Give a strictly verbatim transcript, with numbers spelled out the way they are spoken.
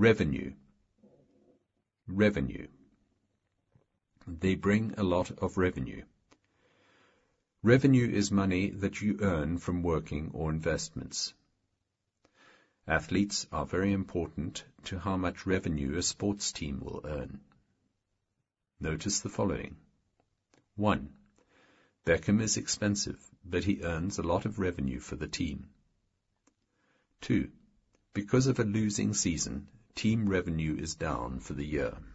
Revenue. Revenue. They bring a lot of revenue. Revenue is money that you earn from working or investments. Athletes are very important to how much revenue a sports team will earn. Notice the following. one. Beckham is expensive, but he earns a lot of revenue for the team. two. Because of a losing season, team revenue is down for the year.